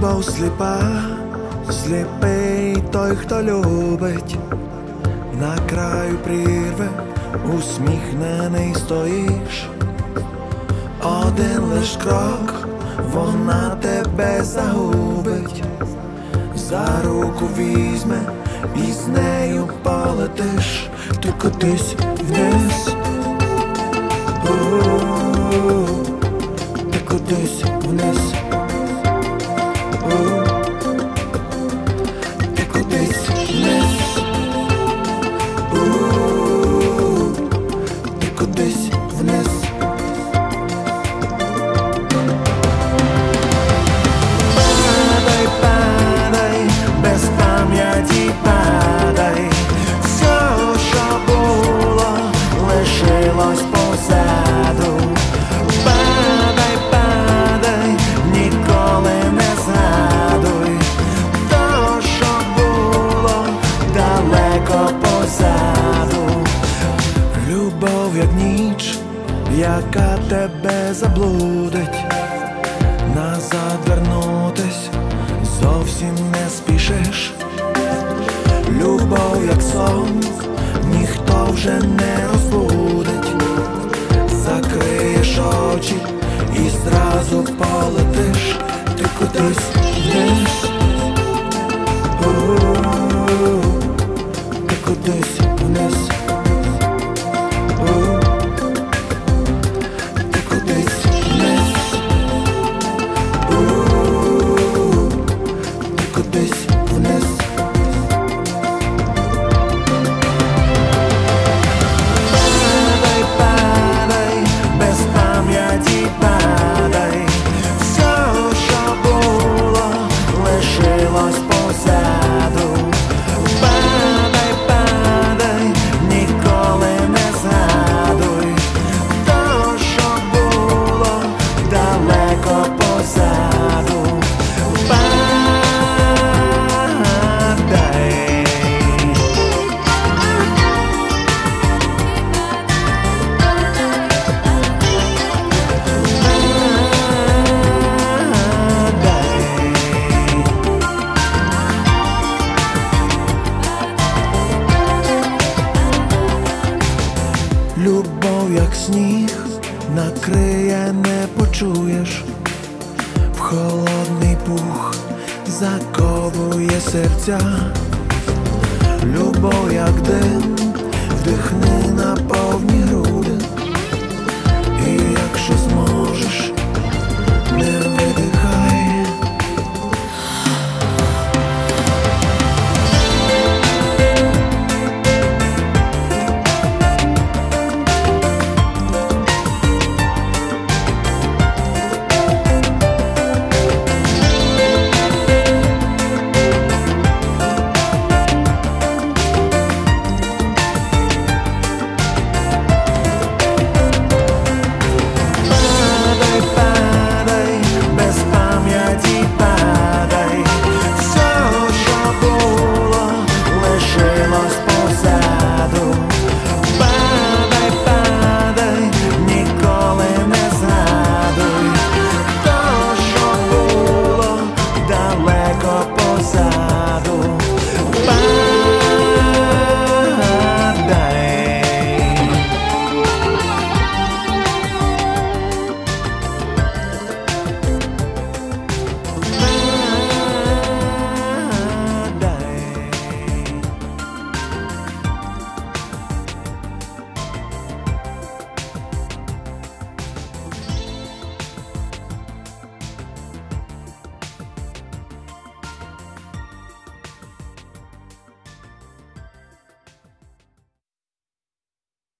Любов сліпа, сліпий той, хто любить. На краю прірви усміхнений стоїш. Один лиш крок, вона тебе загубить. За руку візьме і з нею полетиш. Ти кудись вниз, ти кудись вниз, ти кудись вниз, ти кудись вниз. Падай, падай, без пам'яті падай. Все, що було, лишилось позаду. Падай, падай, ніколи не згадуй то, що було далеко позаду. Любов, як ніч, яка тебе заблудить. Назад вернутись зовсім не спішиш. Любов, як сон, ніхто вже не розбудить. Закриєш очі і зразу полетиш. Ти кудись вниз, ти кудись вниз, ти кудись вниз, ти кудись вниз. Падай, падай, без пам'яті падай. Все, що було, лишилось позаду. Падай, падай, ніколи не згадуй то, що було далеко позаду. Падай. Любов, як сніг, накриє, не почуєш. В холодний пух заковує серця. Любов, як дим, вдихни на повні